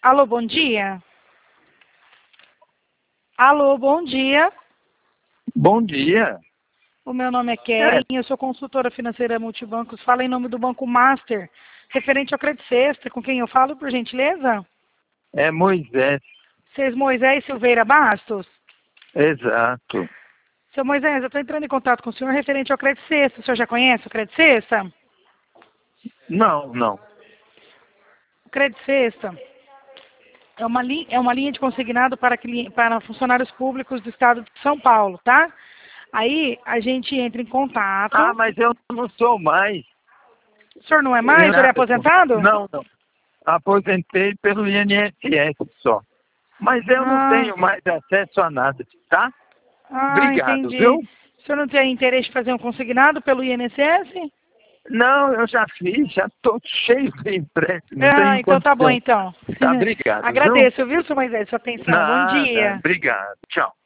Alô, bom dia. Alô, bom dia. Bom dia. O meu nome é Keren, eu sou consultora financeira multibancos. Fala em nome do Banco Master, referente ao Crédito Sexta. Com quem eu falo, por gentileza? É Moisés. Vocês Moisés Silveira Bastos? Exato. Seu Moisés, eu estou entrando em contato com o senhor referente ao Crédito Sexta. O senhor já conhece o Crédito Sexta? Não. O Crédito Sexta é uma linha de consignado para funcionários públicos do estado de São Paulo, tá? Aí a gente entra em contato. Ah, mas eu não sou mais. O senhor não é mais? O senhor é aposentado? Não. Aposentei pelo INSS só. Mas eu não tenho mais acesso a nada, tá? Obrigado, entendi. viu? O senhor não tem interesse de fazer um consignado pelo INSS? Não, eu já fiz, já estou cheio de empréstimo. Não tenho Então tá bom, condição. então. Tá, obrigado. Agradeço, viu, seu Moisés, sua atenção. Bom Nada, dia. obrigado. Tchau.